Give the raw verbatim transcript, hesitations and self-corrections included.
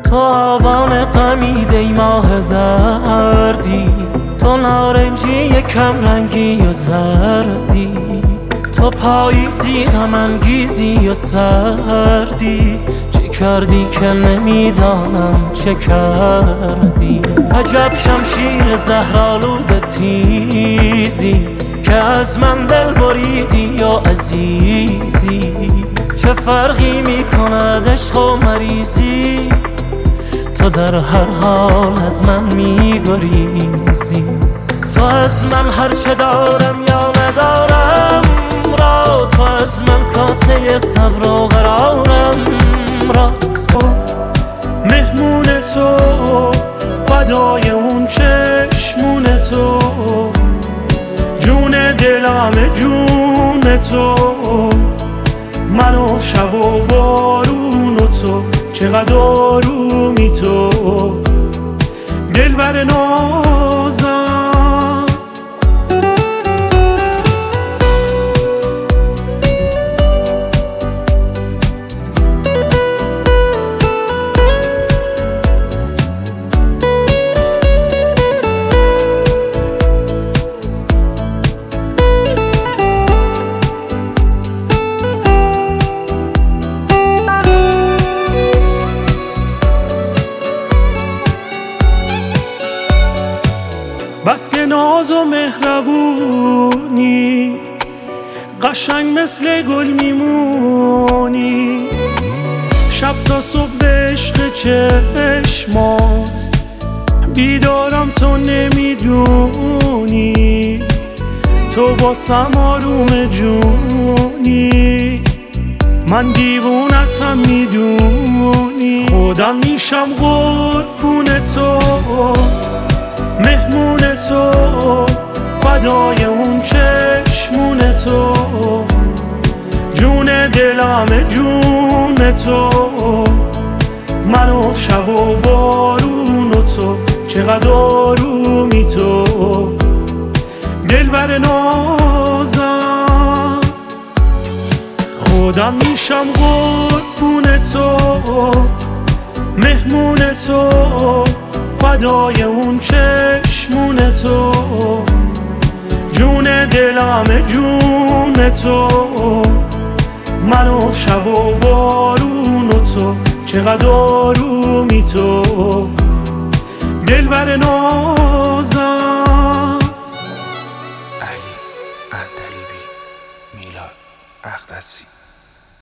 تو آبان غمید ای ماه دردی، تو نارنجی کم رنگی و زردی، تو پاییزی غم انگیزی و سردی، چه کردی که نمیدانم چه کردی. عجب شمشیر زهرآلود تیزی که از من دل بریدی یا عزیزی، چه فرقی میکند عشق و مریضی، تو در هر حال از من میگریزی. تو از من هر چه دارم یا ندارم را، تو از من کاسه صبر و قرارم را. مهمون تو فدای اون چشمون تو، جون دلم جون تو، منو شب و بارون و تو، چقدر آرومی تو دلبر نازم. بس که ناز و مهربونی، قشنگ مثل گل میمونی، شب تا صبح به عشق چشمات بیدارم تو نمیدونی، تو واسم آروم جونی، من دیوونتم میدونی، خودم میشم قربون تو، مهمون تو فدای اون چشمون تو، جون دلم جون تو، منو شب و بارون و تو، چقدر آرومی تو دلبر نازم. خودم میشم قربون تو، مهمون تو فدای اون چشمون تو، جون دلم جون تو، منو شب و بارون و تو، چقدر آرومی تو دلبر نازم. علی اندلیبی، میلاد اقدسی.